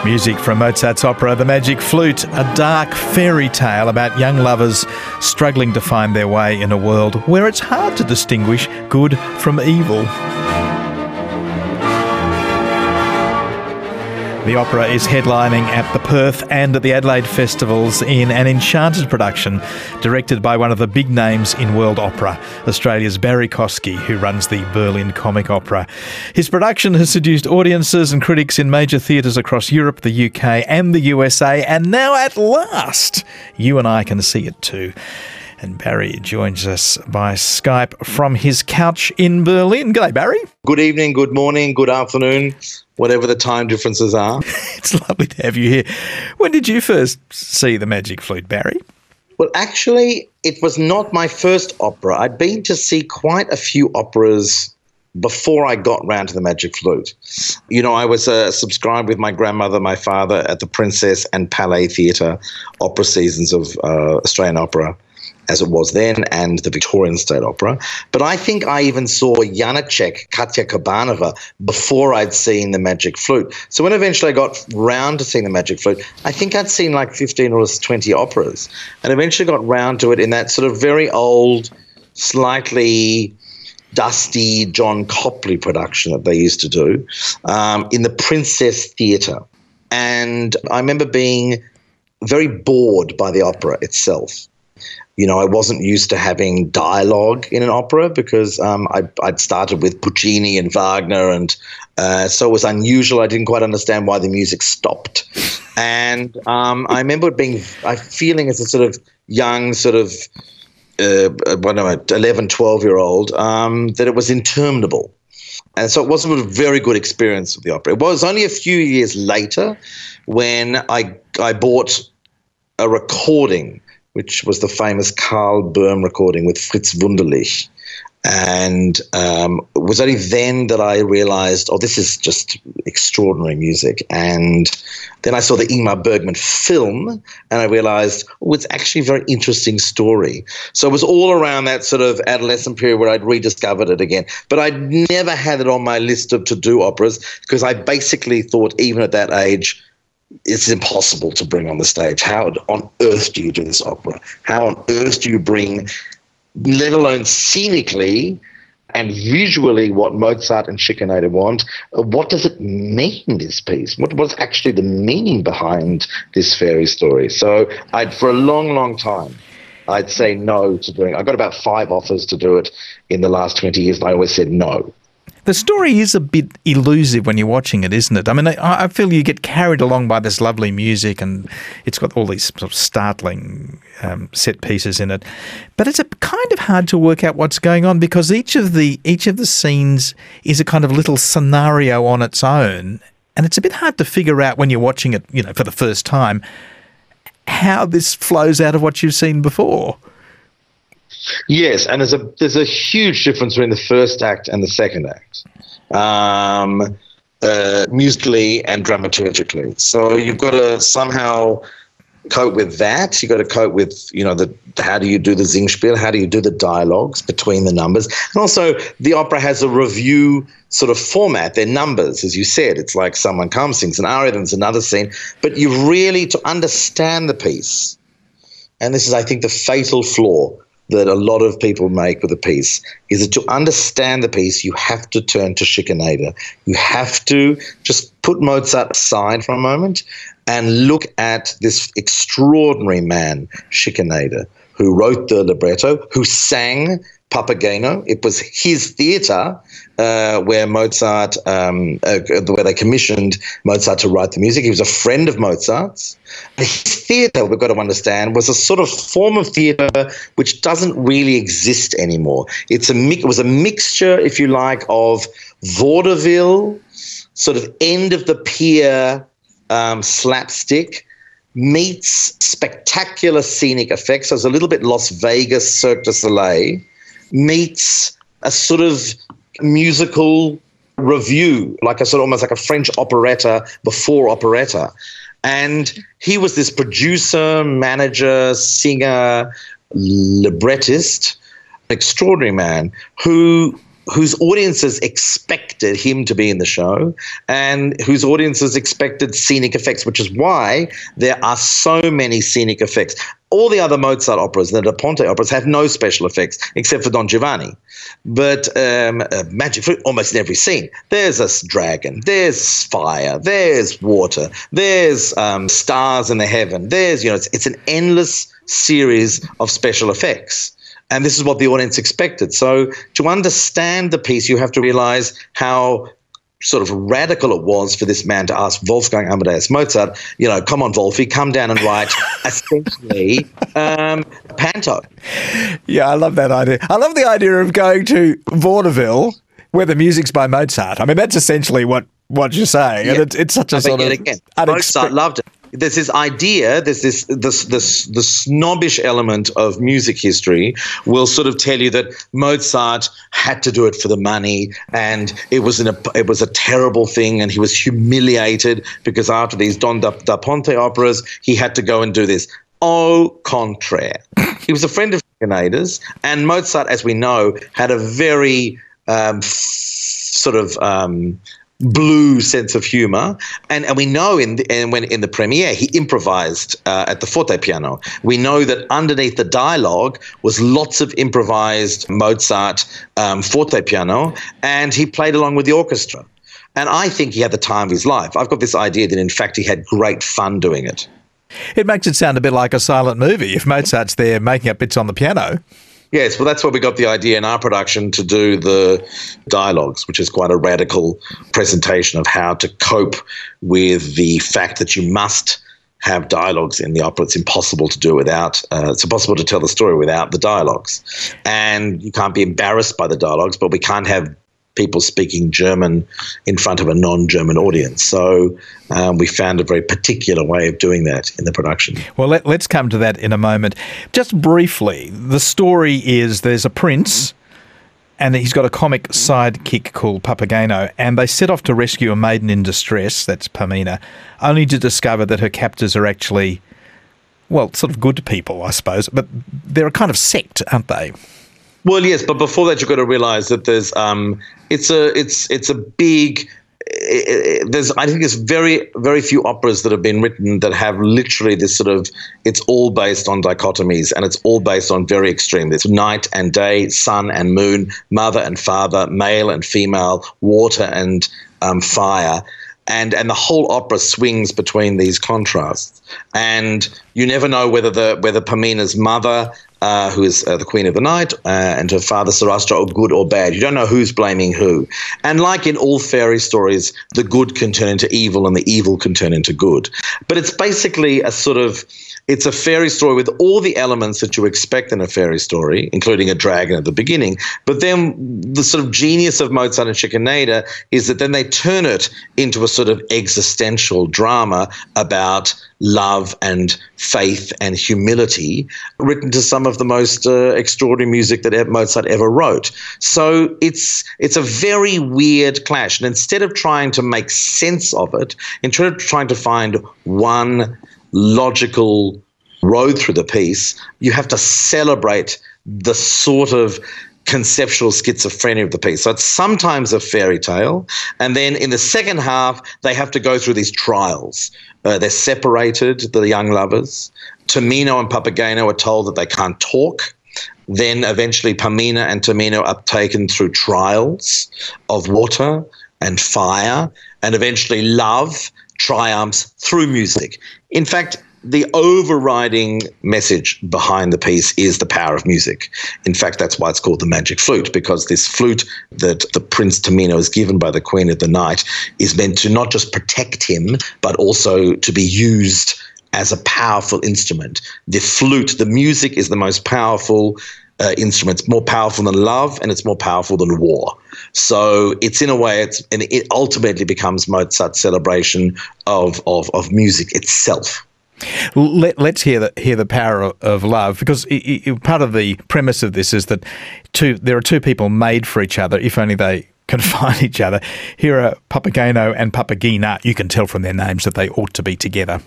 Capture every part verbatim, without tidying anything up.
Music from Mozart's opera The Magic Flute, a dark fairy tale about young lovers struggling to find their way in a world where it's hard to distinguish good from evil. The opera is headlining at the Perth and at the Adelaide festivals in an enchanted production directed by one of the big names in world opera, Australia's Barry Kosky, who runs the Berlin Comic Opera. His production has seduced audiences and critics in major theatres across Europe, the U K and the U S A, and now at last you and I can see it too. And Barry joins us by Skype from his couch in Berlin. G'day, Barry. Good evening, good morning, good afternoon, whatever the time differences are. It's lovely to have you here. When did you first see The Magic Flute, Barry? Well, actually, it was not my first opera. I'd been to see quite a few operas before I got round to The Magic Flute. You know, I was uh, subscribed with my grandmother, my father, at the Princess and Palais Theatre opera seasons of uh, Australian opera, as it was then, and the Victorian State Opera. But I think I even saw Janacek, Katya Kabanova, before I'd seen The Magic Flute. So when eventually I got round to seeing The Magic Flute, I think I'd seen like fifteen or twenty operas, and eventually got round to it in that sort of very old, slightly dusty John Copley production that they used to do um, in the Princess Theatre. And I remember being very bored by the opera itself. You know, I wasn't used to having dialogue in an opera because um, I, I'd started with Puccini and Wagner, and uh, so it was unusual. I didn't quite understand why the music stopped. And um, I remember it being, I feeling as a sort of young sort of, uh, what am I, eleven, twelve-year-old, um, that it was interminable. And so it wasn't a very good experience with the opera. It was only a few years later when I I bought a recording, which was the famous Karl Böhm recording with Fritz Wunderlich. And um, it was only then that I realized, oh, this is just extraordinary music. And then I saw the Ingmar Bergman film, and I realized, oh, it's actually a very interesting story. So it was all around that sort of adolescent period where I'd rediscovered it again. But I'd never had it on my list of to-do operas because I basically thought, even at that age, it's impossible to bring on the stage. How on earth do you do this opera? How on earth do you bring, let alone scenically and visually, what Mozart and Schikaneder want? What does it mean, this piece? What was actually the meaning behind this fairy story? So I'd, for a long, long time, I'd say no to doing it. I got about five offers to do it in the last twenty years, and I always said no. The story is a bit elusive when you're watching it, isn't it? I mean, I, I feel you get carried along by this lovely music, and it's got all these sort of startling um, set pieces in it. But it's a kind of hard to work out what's going on because each of the each of the scenes is a kind of little scenario on its own, and it's a bit hard to figure out when you're watching it, you know, for the first time, how this flows out of what you've seen before. Yes, and there's a there's a huge difference between the first act and the second act, um, uh, musically and dramaturgically. So you've got to somehow cope with that. You've got to cope with, you know, the how do you do the Singspiel? How do you do the dialogues between the numbers? And also, the opera has a review sort of format. They're numbers, as you said. It's like someone comes, sings an aria, then there's another scene. But you really, to understand the piece, and this is, I think, the fatal flaw that a lot of people make with a piece, is that to understand the piece, you have to turn to Schikaneder. You have to just put Mozart aside for a moment and look at this extraordinary man, Schikaneder, who wrote the libretto, who sang Papageno. It was his theatre uh, where Mozart, um, uh, where they commissioned Mozart to write the music. He was a friend of Mozart's. His theatre, we've got to understand, was a sort of form of theatre which doesn't really exist anymore. It's a mi- it was a mixture, if you like, of vaudeville, sort of end of the pier um, slapstick, meets spectacular scenic effects. So it's a little bit Las Vegas Cirque du Soleil, meets a sort of musical review, like a sort of almost like a French operetta before operetta. And he was this producer, manager, singer, librettist, extraordinary man who whose audiences expected him to be in the show and whose audiences expected scenic effects, which is why there are so many scenic effects. All the other Mozart operas, the Da Ponte operas, have no special effects except for Don Giovanni. But um, uh, Magic Flute, almost in every scene, there's a dragon, there's fire, there's water, there's um, stars in the heaven, there's, you know, it's, it's an endless series of special effects. And this is what the audience expected. So to understand the piece, you have to realize how sort of radical it was for this man to ask Wolfgang Amadeus Mozart, you know, come on, Wolfie, come down and write essentially um, panto. Yeah, I love that idea. I love the idea of going to vaudeville where the music's by Mozart. I mean, that's essentially what, what you're saying. Yeah. And it, it's such a sort of again, Mozart loved it. There's this idea, there's this this this the snobbish element of music history will sort of tell you that Mozart had to do it for the money, and it was an, it was a terrible thing, and he was humiliated because after these Don da, da Ponte operas, he had to go and do this. Au contraire, he was a friend of Schikaneder's, and Mozart, as we know, had a very um, f- sort of um, blue sense of humor, and and we know in the, and when in the premiere he improvised uh, at the forte piano. We know that underneath the dialogue was lots of improvised Mozart um, forte piano, and he played along with the orchestra. And I think he had the time of his life. I've got this idea that in fact he had great fun doing it. It makes it sound a bit like a silent movie if Mozart's there making up bits on the piano. Yes, well, that's why we got the idea in our production to do the dialogues, which is quite a radical presentation of how to cope with the fact that you must have dialogues in the opera. It's impossible to do without, uh, it's impossible to tell the story without the dialogues. And you can't be embarrassed by the dialogues, but we can't have people speaking German in front of a non-German audience. So um, we found a very particular way of doing that in the production. Well, let, let's come to that in a moment. Just briefly, the story is there's a prince and he's got a comic sidekick called Papageno, and they set off to rescue a maiden in distress, that's Pamina, only to discover that her captors are actually, well, sort of good people, I suppose, but they're a kind of sect, aren't they? Well, yes, but before that, you've got to realise that there's um, it's a it's it's a big. It, it, there's I think there's very very few operas that have been written that have literally this sort of. It's all based on dichotomies, and it's all based on very extreme. There's night and day, sun and moon, mother and father, male and female, water and um, fire. And and the whole opera swings between these contrasts, and you never know whether the whether Pamina's mother, uh, who is uh, the Queen of the Night, uh, and her father Sarastra are good or bad. You don't know who's blaming who. And like in all fairy stories, the good can turn into evil, and the evil can turn into good. But it's basically a sort of it's a fairy story with all the elements that you expect in a fairy story, including a dragon at the beginning. But then the sort of genius of Mozart and Schikaneder is that then they turn it into a sort of existential drama about love and faith and humility, written to some of the most uh, extraordinary music that Mozart ever wrote. So it's it's a very weird clash. And instead of trying to make sense of it, instead of trying to find one logical road through the piece, you have to celebrate the sort of conceptual schizophrenia of the piece. So it's sometimes a fairy tale, and then in the second half, they have to go through these trials. Uh, they're separated, the young lovers. Tamino and Papageno are told that they can't talk. Then eventually Pamina and Tamino are taken through trials of water and fire, and eventually love triumphs through music. In fact, the overriding message behind the piece is the power of music. In fact, that's why it's called the Magic Flute, because this flute that the Prince Tamino is given by the Queen of the Night is meant to not just protect him, but also to be used as a powerful instrument. The flute, the music, is the most powerful uh, instrument. It's more powerful than love, and it's more powerful than war. So it's in a way, it's and it ultimately becomes Mozart's celebration of of, of music itself. Let, let's hear the hear the power of, of love, because it, it, part of the premise of this is that two there are two people made for each other, if only they can find each other. Here are Papageno and Papagena. You can tell from their names that they ought to be together.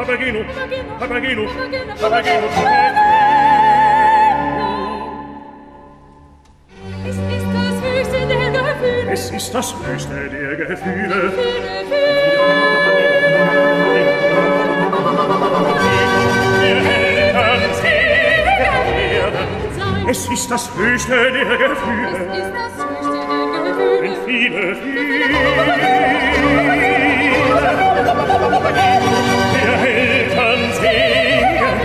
Papageno, Papageno, Papageno, Papageno. Es ist das höchste der Gefühle. Es ist das höchste der Gefühle. Wenn viele, viele der Eltern singen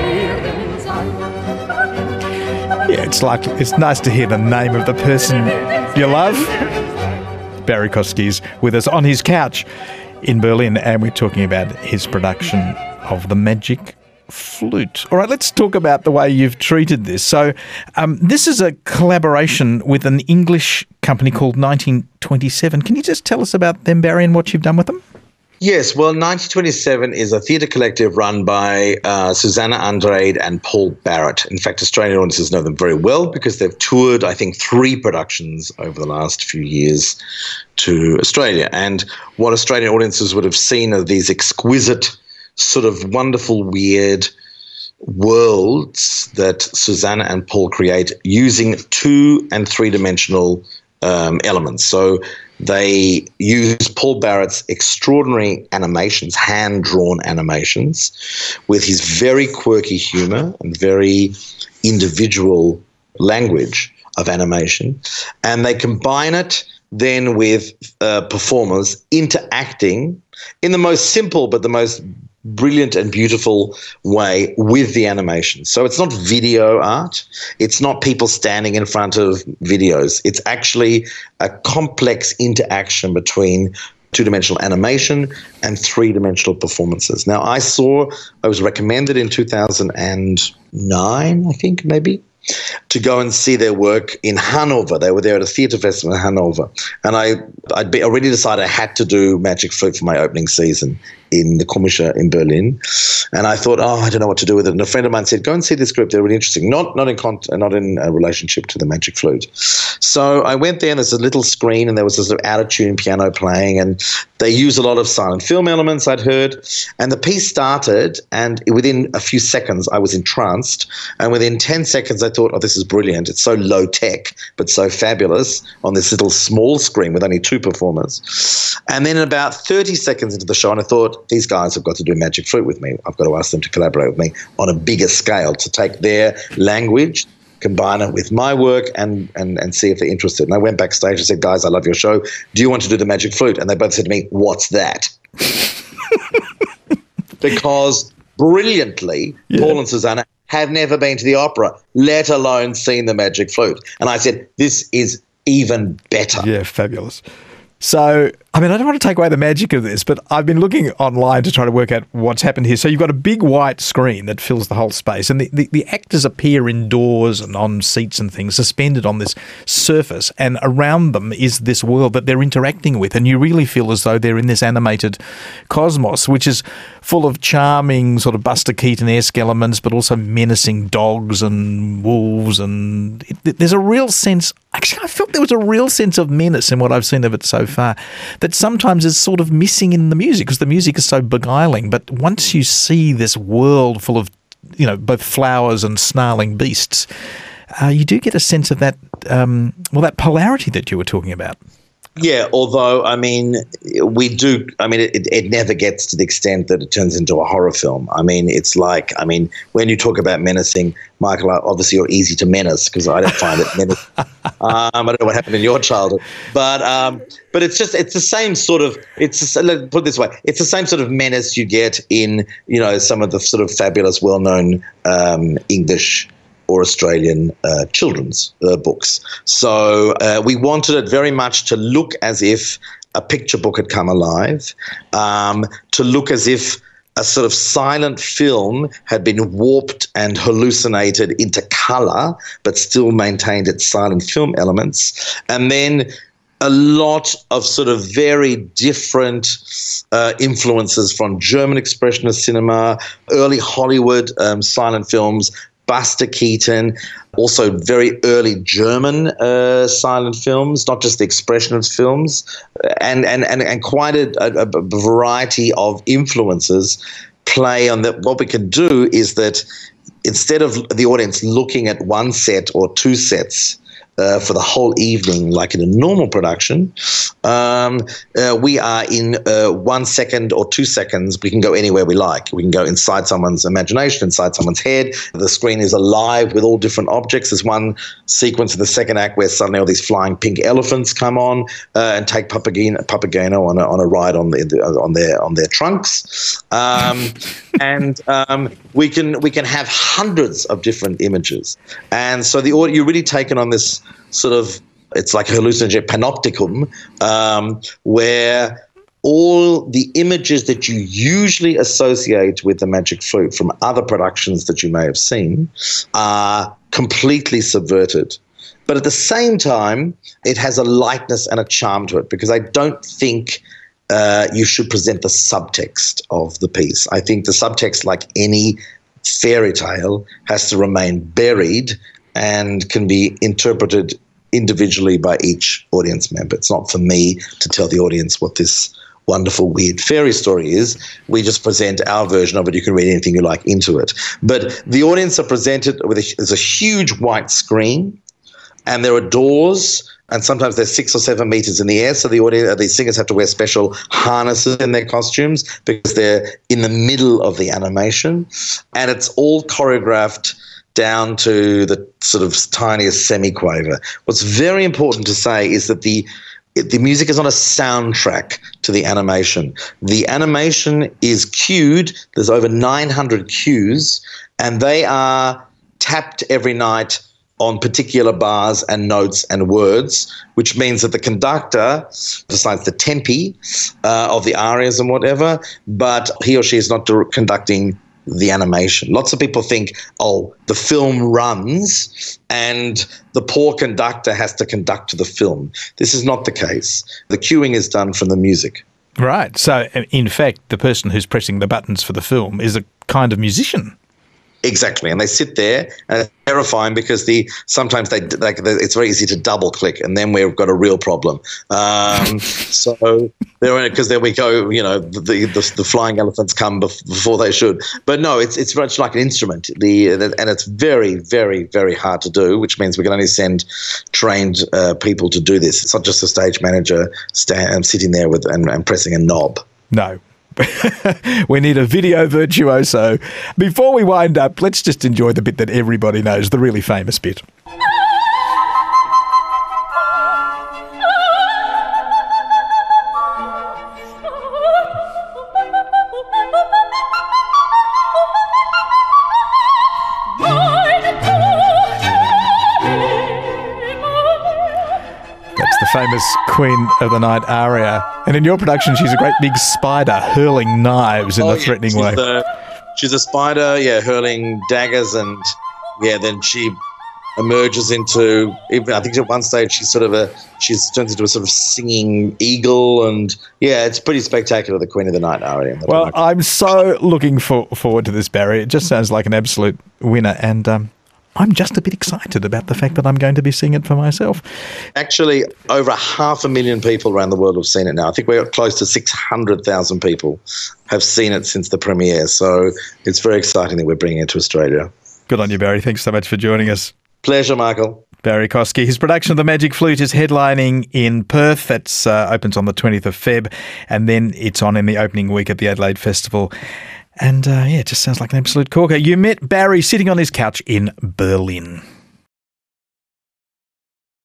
werden. Yeah, it's like, it's nice to hear the name of the person you love. Barry Kosky's with us on his couch in Berlin, and we're talking about his production of The Magic Flute. All right, let's talk about the way you've treated this. So um, this is a collaboration with an English company called nineteen twenty-seven. Can you just tell us about them, Barry, and what you've done with them? Yes, well, nineteen twenty-seven is a theatre collective run by uh, Susanna Andrade and Paul Barrett. In fact, Australian audiences know them very well because they've toured, I think, three productions over the last few years to Australia. And what Australian audiences would have seen are these exquisite, sort of wonderful, weird worlds that Susanna and Paul create using two- and three-dimensional um, elements. So they use Paul Barrett's extraordinary animations, hand-drawn animations, with his very quirky humour and very individual language of animation, and they combine it then with uh, performers interacting in the most simple but the most brilliant and beautiful way with the animation. So it's not video art. It's not people standing in front of videos. It's actually a complex interaction between two-dimensional animation and three-dimensional performances. Now, I saw, I was recommended in two thousand nine, I think, maybe, to go and see their work in Hanover. They were there at a theatre festival in Hanover. And I, I'd be, already decided I had to do Magic Flute for my opening season in the Komische in Berlin. And I thought, oh, I don't know what to do with it. And a friend of mine said, go and see this group. They're really interesting. Not not in con- not in a relationship to the Magic Flute. So I went there, and there's a little screen, and there was this sort of out-of-tune piano playing, and they use a lot of silent film elements, I'd heard. And the piece started, and within a few seconds, I was entranced. And within ten seconds, I thought, oh, this is brilliant. It's so low-tech, but so fabulous on this little small screen with only two performers. And then about thirty seconds into the show, and I thought, these guys have got to do Magic Flute with me. I've got to ask them to collaborate with me on a bigger scale, to take their language, combine it with my work, and, and, and see if they're interested. And I went backstage and said, guys, I love your show. Do you want to do the Magic Flute? And they both said to me, what's that? Because brilliantly, yeah. Paul and Susanna have never been to the opera, let alone seen the Magic Flute. And I said, this is even better. Yeah, fabulous. So, I mean, I don't want to take away the magic of this, but I've been looking online to try to work out what's happened here. So you've got a big white screen that fills the whole space, and the, the, the actors appear indoors and on seats and things, suspended on this surface, and around them is this world that they're interacting with, and you really feel as though they're in this animated cosmos, which is full of charming sort of Buster Keaton-esque elements, but also menacing dogs and wolves, and it, there's a real sense... Actually, I felt there was a real sense of menace in what I've seen of it so far that sometimes is sort of missing in the music, because the music is so beguiling. But once you see this world full of, you know, both flowers and snarling beasts, uh, you do get a sense of that, um, well, that polarity that you were talking about. Yeah, although, I mean, we do, I mean, it, it never gets to the extent that it turns into a horror film. I mean, it's like, I mean, when you talk about menacing, Michael, obviously you're easy to menace because I don't find it menacing. um, I don't know what happened in your childhood. But um, but it's just, it's the same sort of, it's, let's put it this way, it's the same sort of menace you get in, you know, some of the sort of fabulous, well-known um, English or Australian uh, children's uh, books. So uh, we wanted it very much to look as if a picture book had come alive, um, to look as if a sort of silent film had been warped and hallucinated into colour, but still maintained its silent film elements. And then a lot of sort of very different uh, influences from German expressionist cinema, early Hollywood um, silent films, Buster Keaton, also very early German uh, silent films, not just the expressionist films, and and and, and quite a, a, a variety of influences play on that. What we can do is that instead of the audience looking at one set or two sets uh, for the whole evening, like in a normal production, um, uh, we are in uh, one second or two seconds. We can go anywhere we like. We can go inside someone's imagination, inside someone's head. The screen is alive with all different objects. There's one sequence in the second act where suddenly all these flying pink elephants come on uh, and take Papageno, Papageno on a, on a ride on the, on their on their trunks, um, and um, we can we can have hundreds of different images, and so the you're really taken on this sort of, it's like a hallucinogenic panopticon, um, where all the images that you usually associate with the Magic Flute from other productions that you may have seen are completely subverted. But at the same time, it has a lightness and a charm to it, because I don't think uh, you should present the subtext of the piece. I think the subtext, like any fairy tale, has to remain buried and can be interpreted individually by each audience member. It's not for me to tell the audience what this wonderful, weird fairy story is. We just present our version of it. You can read anything you like into it. But the audience are presented with a, there's a huge white screen, and there are doors, and sometimes they're six or seven meters in the air. So the audience, the singers have to wear special harnesses in their costumes because they're in the middle of the animation, and it's all choreographed down to the sort of tiniest semiquaver. What's very important to say is that the the music is not a soundtrack to the animation. The animation is cued. There's over nine hundred cues, and they are tapped every night on particular bars and notes and words, which means that the conductor decides the tempi uh, of the arias and whatever, but he or she is not conducting the animation. Lots of people think, oh, the film runs and the poor conductor has to conduct to the film. This is not the case. The cueing is done from the music. Right. So, in fact, the person who's pressing the buttons for the film is a kind of musician. Exactly, and they sit there, and it's terrifying because the sometimes they like it's very easy to double click, and then we've got a real problem. Um, so there, because then we go, you know, the the, the flying elephants come bef- before they should. But no, it's it's much like an instrument. The and it's very, very, very hard to do, which means we can only send trained uh, people to do this. It's not just a stage manager stand, sitting there with and, and pressing a knob. No. We need a video virtuoso. Before we wind up, let's just enjoy the bit that everybody knows, the really famous bit. Famous Queen of the Night aria. And in your production, she's a great big spider hurling knives in oh, a threatening she's way. The, she's a spider, yeah, hurling daggers, and yeah, then she emerges into, even I think at one stage she's sort of a, she's turns into a sort of singing eagle, and yeah, it's pretty spectacular, the Queen of the Night aria. Well, I'm so looking for, forward to this, Barry. It just sounds like an absolute winner, and um, I'm just a bit excited about the fact that I'm going to be seeing it for myself. Actually, over half a million people around the world have seen it now. I think we're close to six hundred thousand people have seen it since the premiere. So it's very exciting that we're bringing it to Australia. Good on you, Barry. Thanks so much for joining us. Pleasure, Michael. Barry Kosky. His production of The Magic Flute is headlining in Perth. That uh, opens on the twentieth of February, and then it's on in the opening week at the Adelaide Festival. And, uh, yeah, it just sounds like an absolute corker. You met Barry sitting on his couch in Berlin.